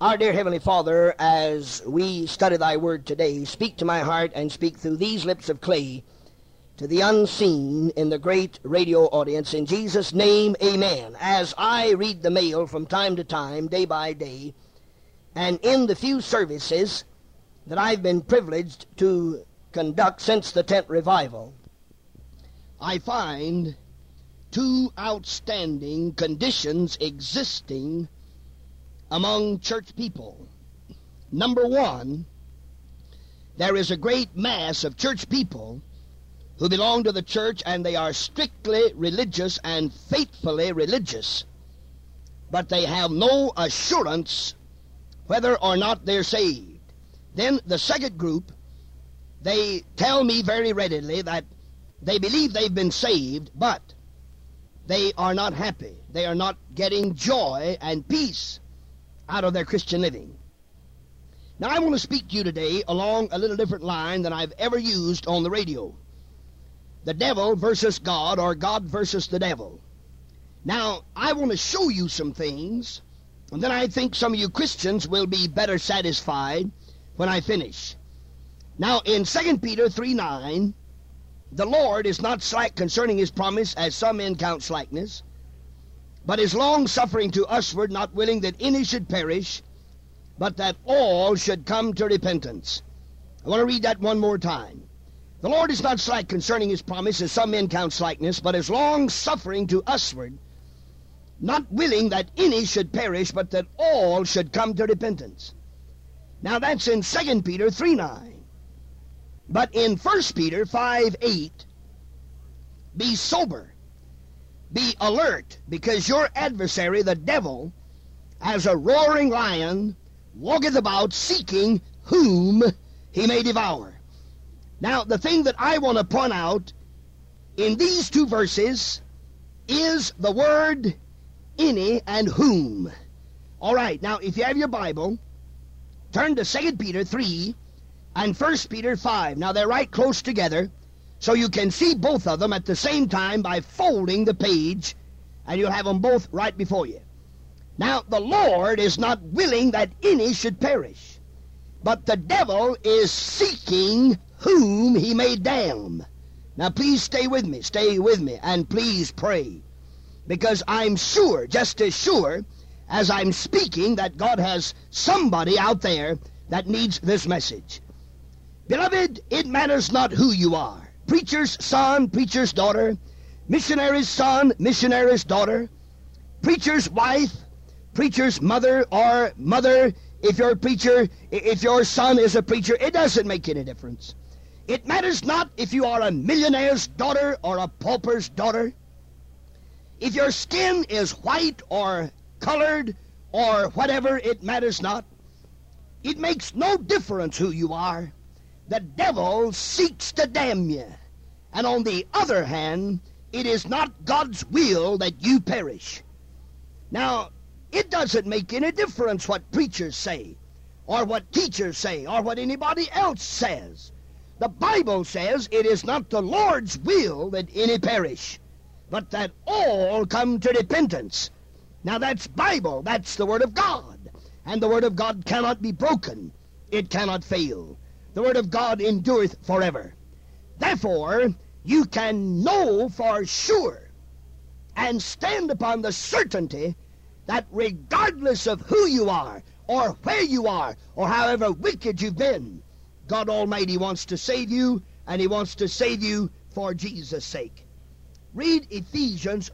Our dear Heavenly Father, as we study Thy Word today, speak to my heart and speak through these lips of clay to the unseen in the great radio audience. In Jesus' name, amen. As I read the mail from time to time, day by day, and in the few services that I've been privileged to conduct since the tent revival, I find two outstanding conditions existing among church people. Number one, there is a great mass of church people who belong to the church, and they are strictly religious and faithfully religious, but they have no assurance whether or not they're saved. Then the second group, they tell me very readily that they believe they've been saved, but they are not happy. They are not getting joy and peace out of their Christian living. Now, I want to speak to you today along a little different line than I've ever used on the radio. The devil versus God, or God versus the devil. Now, I want to show you some things, and then I think some of you Christians will be better satisfied when I finish. Now, in 2 Peter 3:9, the Lord is not slack concerning his promise, as some men count slackness, but is long-suffering to usward, not willing that any should perish, but that all should come to repentance. I want to read that one more time. The Lord is not slack concerning his promise, as some men count slackness, but is long-suffering to usward, not willing that any should perish, but that all should come to repentance. Now that's in 2 Peter 3:9. But in 1 Peter 5:8, be sober. Be alert, because your adversary, the devil, as a roaring lion, walketh about seeking whom he may devour. Now, the thing that I want to point out in these two verses is the word any and whom. All right, now, if you have your Bible, turn to 2 Peter 3 and 1 Peter 5. Now, they're right close together, so you can see both of them at the same time by folding the page, and you'll have them both right before you. Now, the Lord is not willing that any should perish, but the devil is seeking whom he may damn. Now, please stay with me, and please pray, because I'm sure, just as sure as I'm speaking, that God has somebody out there that needs this message. Beloved, it matters not who you are. Preacher's son, preacher's daughter, missionary's son, missionary's daughter, preacher's wife, preacher's mother, or mother, if you're a preacher, if your son is a preacher, it doesn't make any difference. It matters not if you are a millionaire's daughter or a pauper's daughter. If your skin is white or colored or whatever, it matters not. It makes no difference who you are. The devil seeks to damn you. And on the other hand, it is not God's will that you perish. Now, it doesn't make any difference what preachers say, or what teachers say, or what anybody else says. The Bible says it is not the Lord's will that any perish, but that all come to repentance. Now, that's Bible. That's the Word of God. And the Word of God cannot be broken. It cannot fail. The Word of God endureth forever. Therefore, you can know for sure and stand upon the certainty that regardless of who you are, or where you are, or however wicked you've been, God Almighty wants to save you, and He wants to save you for Jesus' sake. Read Ephesians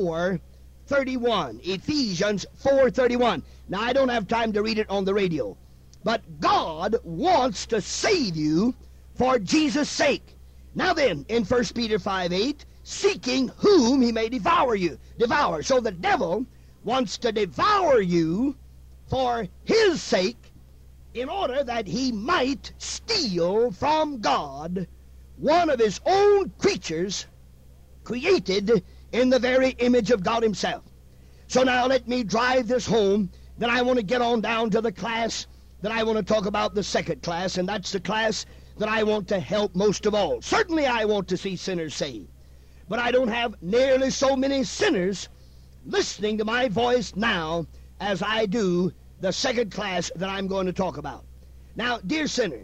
4:31. Ephesians 4:31. Now, I don't have time to read it on the radio, but God wants to save you for Jesus' sake. Now then, in 1 Peter 5:8, seeking whom he may devour you. Devour. So the devil wants to devour you for his sake, in order that he might steal from God one of his own creatures created in the very image of God himself. So now let me drive this home. Then I want to get on down to the class that I want to talk about, the second class, and that's the class that I want to help most of all. Certainly I want to see sinners saved, but I don't have nearly so many sinners listening to my voice now as I do the second class that I'm going to talk about. Now, dear sinner,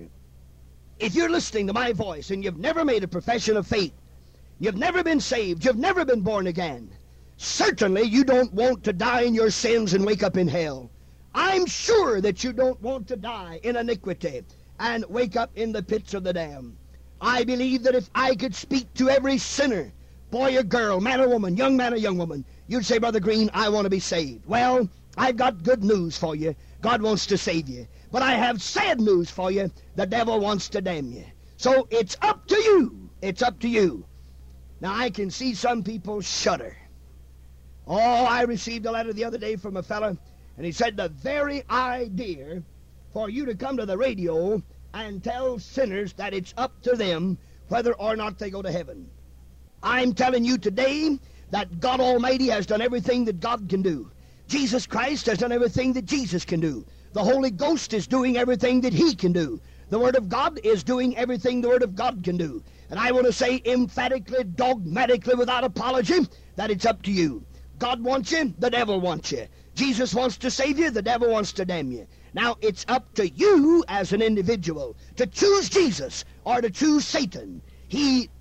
if you're listening to my voice and you've never made a profession of faith, you've never been saved, you've never been born again, certainly you don't want to die in your sins and wake up in hell. I'm sure that you don't want to die in iniquity and wake up in the pits of the damned. I believe that if I could speak to every sinner, boy or girl, man or woman, young man or young woman, you'd say, Brother Green, I want to be saved. Well, I've got good news for you. God wants to save you. But I have sad news for you. The devil wants to damn you. So it's up to you. It's up to you. Now, I can see some people shudder. Oh, I received a letter the other day from a fellow, and he said the very idea for you to come to the radio and tell sinners that it's up to them whether or not they go to heaven. I'm telling you today that God Almighty has done everything that God can do. Jesus Christ has done everything that Jesus can do. The Holy Ghost is doing everything that He can do. The Word of God is doing everything the Word of God can do. And I want to say emphatically, dogmatically, without apology, that it's up to you. God wants you, the devil wants you. Jesus wants to save you, the devil wants to damn you. Now, it's up to you as an individual to choose Jesus or to choose Satan. He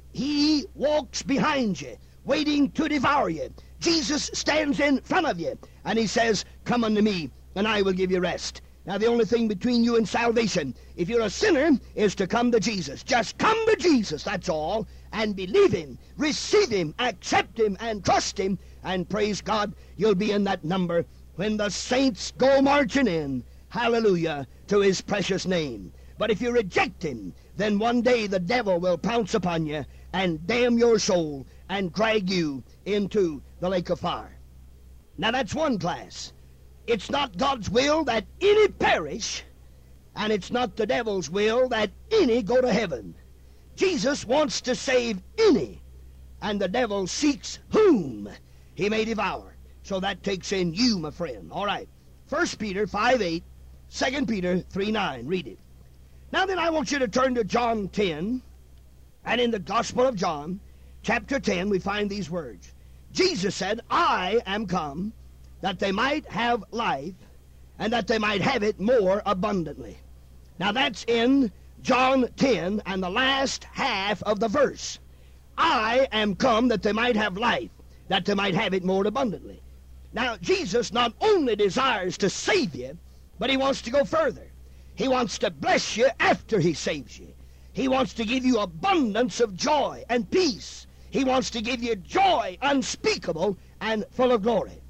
walks behind you, waiting to devour you. Jesus stands in front of you, and He says, come unto me, and I will give you rest. Now, the only thing between you and salvation, if you're a sinner, is to come to Jesus. Just come to Jesus, that's all, and believe Him, receive Him, accept Him, and trust Him, and praise God, you'll be in that number when the saints go marching in, hallelujah, to His precious name. But if you reject Him, then one day the devil will pounce upon you and damn your soul and drag you into the lake of fire. Now, that's one class. It's not God's will that any perish, and it's not the devil's will that any go to heaven. Jesus wants to save any, and the devil seeks whom he may devour. So that takes in you, my friend. All right. 1 Peter 5:8, 2 Peter 3:9. Read it. Now then, I want you to turn to John 10, and in the Gospel of John, chapter 10, we find these words. Jesus said, I am come that they might have life, and that they might have it more abundantly. Now that's in John 10 and the last half of the verse. I am come that they might have life, that they might have it more abundantly. Now, Jesus not only desires to save you, but He wants to go further. He wants to bless you after He saves you. He wants to give you abundance of joy and peace. He wants to give you joy unspeakable and full of glory.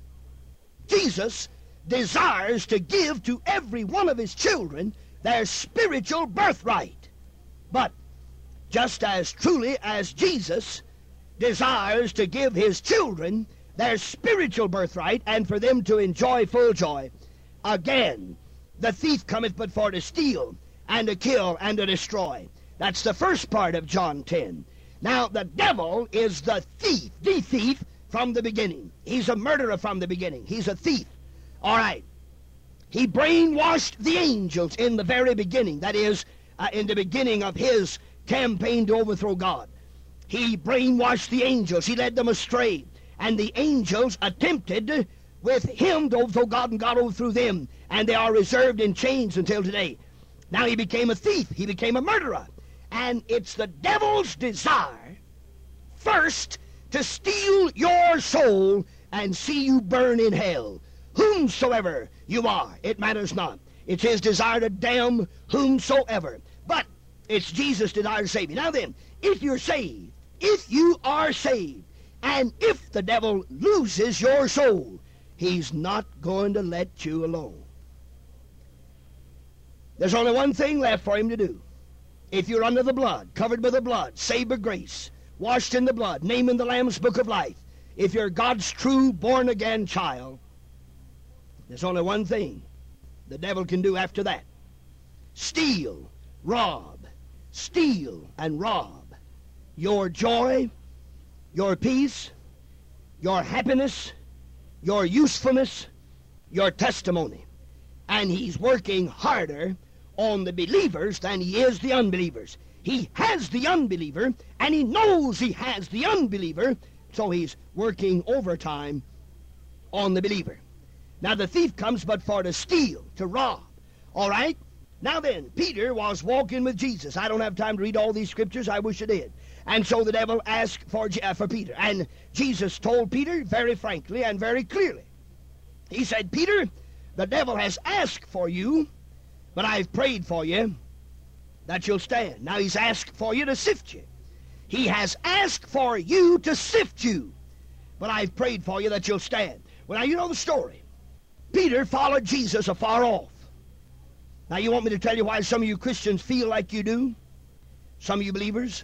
Jesus desires to give to every one of His children their spiritual birthright. But just as truly as Jesus desires to give His children their spiritual birthright and for them to enjoy full joy, again, the thief cometh but for to steal and to kill and to destroy. That's the first part of John 10. Now, the devil is the thief from the beginning. He's a murderer from the beginning. He's a thief. All right. He brainwashed the angels in the very beginning. That is, in the beginning of his campaign to overthrow God. He brainwashed the angels. He led them astray. And the angels attempted with him to overthrow God, and God overthrew them. And they are reserved in chains until today. Now he became a thief. He became a murderer. And it's the devil's desire first to steal your soul and see you burn in hell. Whomsoever you are, it matters not. It's his desire to damn whomsoever. But it's Jesus' desire to save you. Now then, if you're saved, if you are saved, and if the devil loses your soul, he's not going to let you alone. There's only one thing left for him to do. If you're under the blood, covered by the blood, saved by grace, washed in the blood, named in the Lamb's Book of Life, if you're God's true born-again child, there's only one thing the devil can do after that. Steal, and rob your joy, your peace, your happiness, your usefulness, your testimony. And he's working harder on the believers than he is the unbelievers. He has the unbeliever, and he knows he has the unbeliever, so he's working overtime on the believer. Now the thief comes but for to steal, to rob. All right? Now then, Peter was walking with Jesus. I don't have time to read all these scriptures. I wish I did. And so the devil asked for Peter. And Jesus told Peter very frankly and very clearly. He said, Peter, the devil has asked for you, but I've prayed for you that you'll stand. Now he's asked for you to sift you. He has asked for you to sift you, but I've prayed for you that you'll stand. Well, now you know the story. Peter followed Jesus afar off. Now you want me to tell you why some of you Christians feel like you do? Some of you believers?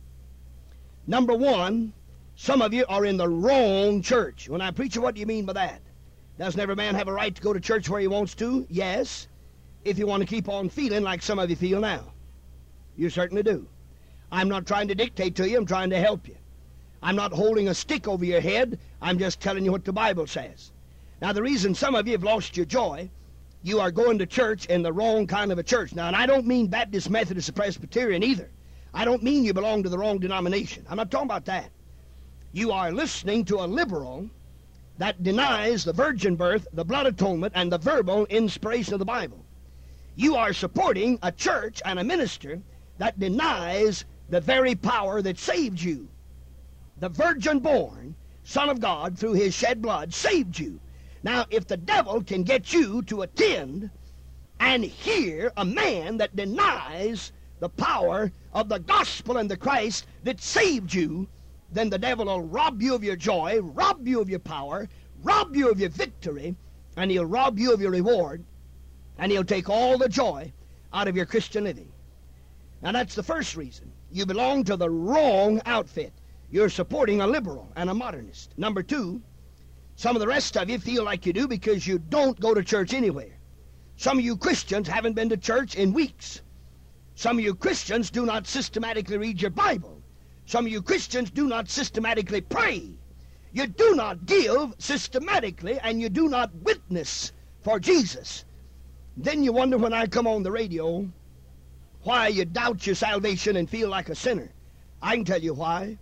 Number one, some of you are in the wrong church. When I preach, what do you mean by that? Doesn't every man have a right to go to church where he wants to? Yes, if you want to keep on feeling like some of you feel now. You certainly do. I'm not trying to dictate to you. I'm trying to help you. I'm not holding a stick over your head. I'm just telling you what the Bible says. Now, the reason some of you have lost your joy, you are going to church in the wrong kind of a church. Now, and I don't mean Baptist, Methodist, or Presbyterian either. I don't mean you belong to the wrong denomination. I'm not talking about that. You are listening to a liberal that denies the virgin birth, the blood atonement, and the verbal inspiration of the Bible. You are supporting a church and a minister that denies the very power that saved you. The virgin-born Son of God, through his shed blood, saved you. Now, if the devil can get you to attend and hear a man that denies the power of the gospel and the Christ that saved you, then the devil will rob you of your joy, rob you of your power, rob you of your victory, and he'll rob you of your reward, and he'll take all the joy out of your Christian living. Now, that's the first reason. You belong to the wrong outfit. You're supporting a liberal and a modernist. Number two, some of the rest of you feel like you do because you don't go to church anywhere. Some of you Christians haven't been to church in weeks. Some of you Christians do not systematically read your Bible. Some of you Christians do not systematically pray. You do not give systematically, and you do not witness for Jesus. Then you wonder when I come on the radio why you doubt your salvation and feel like a sinner. I can tell you why.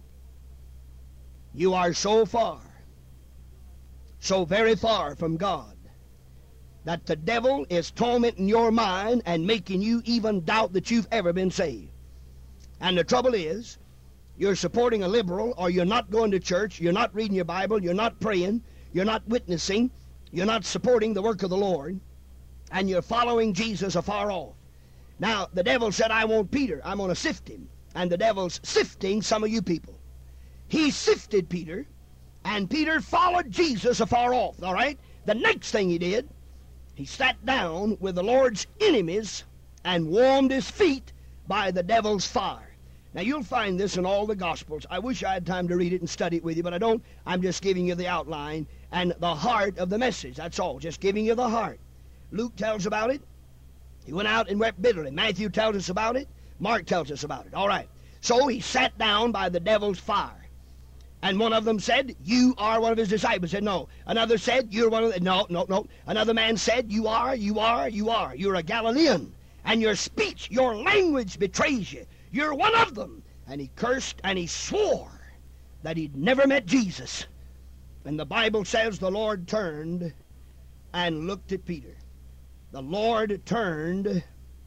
You are so far, so very far from God, that the devil is tormenting your mind and making you even doubt that you've ever been saved. And the trouble is, you're supporting a liberal, or you're not going to church, you're not reading your Bible, you're not praying, you're not witnessing, you're not supporting the work of the Lord, and you're following Jesus afar off. Now, the devil said, I want Peter, I'm going to sift him. And the devil's sifting some of you people. He sifted Peter, and Peter followed Jesus afar off, all right? The next thing he did, he sat down with the Lord's enemies and warmed his feet by the devil's fire. Now, you'll find this in all the Gospels. I wish I had time to read it and study it with you, but I don't. I'm just giving you the outline and the heart of the message. That's all, just giving you the heart. Luke tells about it. He went out and wept bitterly. Matthew tells us about it. Mark tells us about it. All right. So he sat down by the devil's fire. And one of them said, you are one of his disciples. Said, no. Another said, you're one of the... No. Another man said, you are. You're a Galilean. And your speech, your language betrays you. You're one of them. And he cursed and he swore that he'd never met Jesus. And the Bible says the Lord turned and looked at Peter. The Lord turned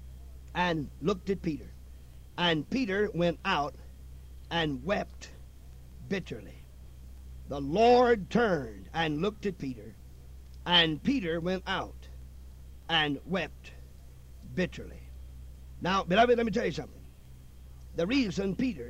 and looked at Peter. And Peter went out and wept bitterly. The Lord turned and looked at Peter, and Peter went out and wept bitterly. Now, beloved, let me tell you something. The reason Peter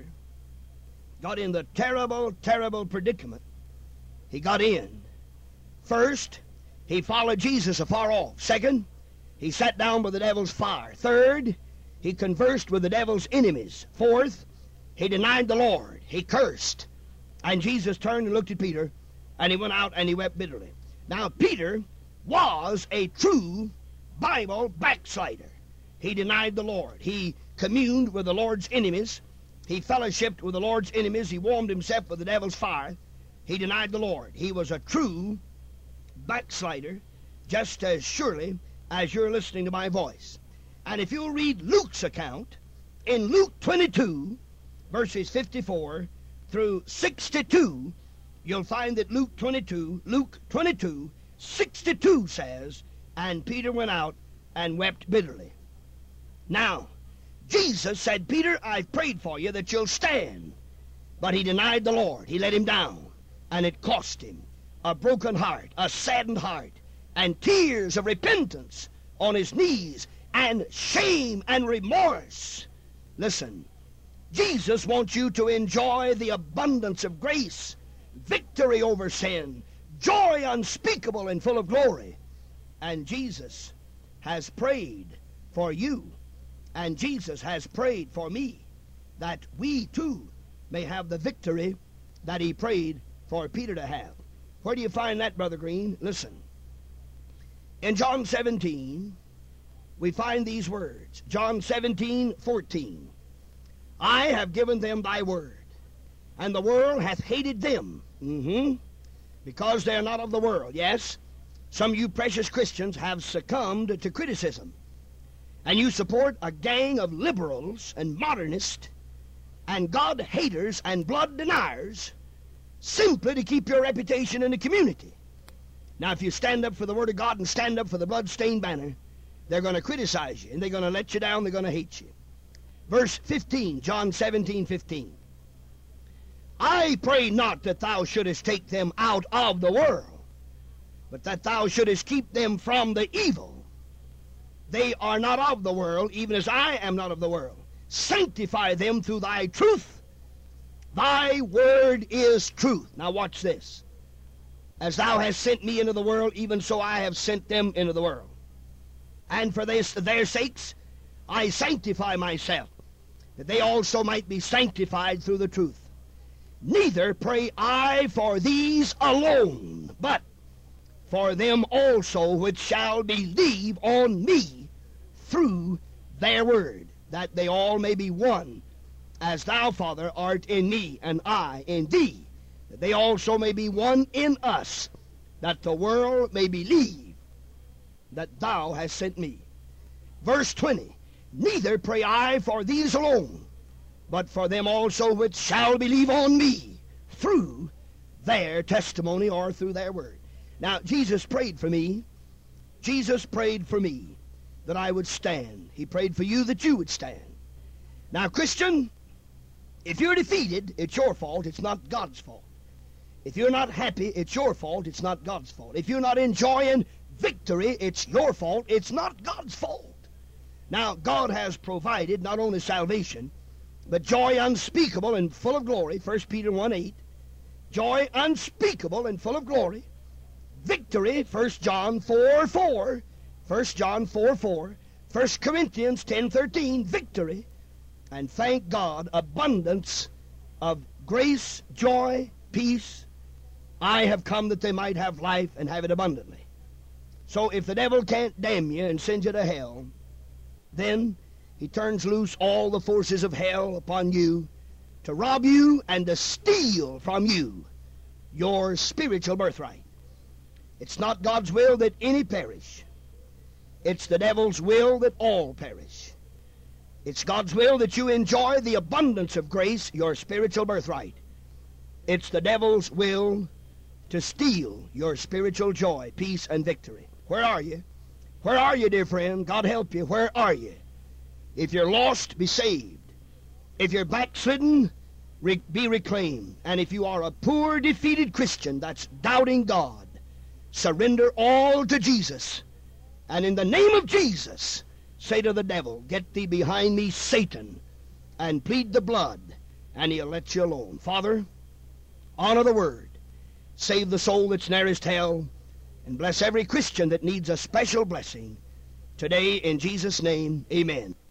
got in the terrible, terrible predicament he got in, first, he followed Jesus afar off. Second, he sat down with the devil's fire. Third, he conversed with the devil's enemies. Fourth, he denied the Lord. He cursed. And Jesus turned and looked at Peter, and he went out and he wept bitterly. Now, Peter was a true Bible backslider. He denied the Lord. He communed with the Lord's enemies. He fellowshiped with the Lord's enemies. He warmed himself with the devil's fire. He denied the Lord. He was a true backslider, just as surely as you're listening to my voice. And if you'll read Luke's account, in Luke 22, verses 54 through 62, you'll find that Luke 22, 62 says, and Peter went out and wept bitterly. Now, Jesus said, Peter, I've prayed for you that you'll stand. But he denied the Lord. He let him down. And it cost him a broken heart, a saddened heart, and tears of repentance on his knees, and shame and remorse. Listen, Jesus wants you to enjoy the abundance of grace, victory over sin, joy unspeakable and full of glory. And Jesus has prayed for you, and Jesus has prayed for me, that we too may have the victory that he prayed for Peter to have. Where do you find that, Brother Green? Listen. In John 17, we find these words. John 17:14. I have given them thy word, and the world hath hated them, because they are not of the world. Yes, some of you precious Christians have succumbed to criticism, and you support a gang of liberals and modernists and God haters and blood deniers simply to keep your reputation in the community. Now, if you stand up for the Word of God and stand up for the blood-stained banner, they're going to criticize you, and they're going to let you down, they're going to hate you. Verse 15, John 17:15. I pray not that thou shouldest take them out of the world, but that thou shouldest keep them from the evil. They are not of the world, even as I am not of the world. Sanctify them through thy truth. Thy word is truth. Now watch this. As thou hast sent me into the world, even so I have sent them into the world. And for their sakes I sanctify myself, that they also might be sanctified through the truth. Neither pray I for these alone, but for them also which shall believe on me through their word, that they all may be one, as thou, Father, art in me, and I in thee, that they also may be one in us, that the world may believe that thou hast sent me. Verse 20, neither pray I for these alone, but for them also which shall believe on me through their testimony, or through their word. Now, Jesus prayed for me. Jesus prayed for me that I would stand. He prayed for you that you would stand. Now, Christian, if you're defeated, it's your fault. It's not God's fault. If you're not happy, it's your fault. It's not God's fault. If you're not enjoying victory, it's your fault. It's not God's fault. Now, God has provided not only salvation, but joy unspeakable and full of glory. 1 Peter 1:8. Joy unspeakable and full of glory. Victory, 1 John 4:4. 1 John 4:4. 1 Corinthians 10:13. Victory. And thank God, abundance of grace, joy, peace. I have come that they might have life and have it abundantly. So if the devil can't damn you and send you to hell, then he turns loose all the forces of hell upon you to rob you and to steal from you your spiritual birthright. It's not God's will that any perish. It's the devil's will that all perish. It's God's will that you enjoy the abundance of grace, your spiritual birthright. It's the devil's will to steal your spiritual joy, peace, and victory. Where are you? Where are you, dear friend? God help you. Where are you? If you're lost, be saved. If you're backslidden, be reclaimed. And if you are a poor, defeated Christian that's doubting God, surrender all to Jesus. And in the name of Jesus, say to the devil, get thee behind me, Satan, and plead the blood, and he'll let you alone. Father, honor the word. Save the soul that's nearest hell, and bless every Christian that needs a special blessing. Today, in Jesus' name, amen.